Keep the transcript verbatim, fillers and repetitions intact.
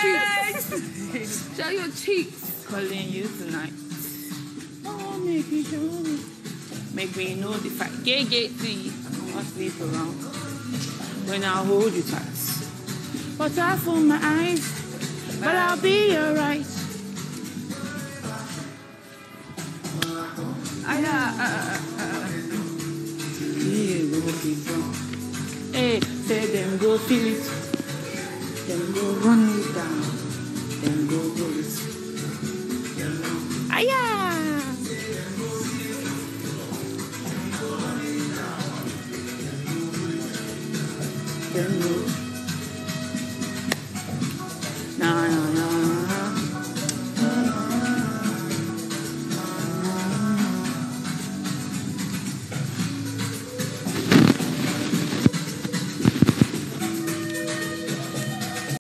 cheeks. Show your cheeks. Calling you tonight. Oh, make me show me. Make me know the fact. Gay, gay, see. I'll sleep around. When I hold you tight. But I fool my eyes. But I'll be alright. I, uh, uh, uh, uh. Hey, say them go feel it. Them go run it down. Them go do it. Aya! Them go. Nah, nah, nah.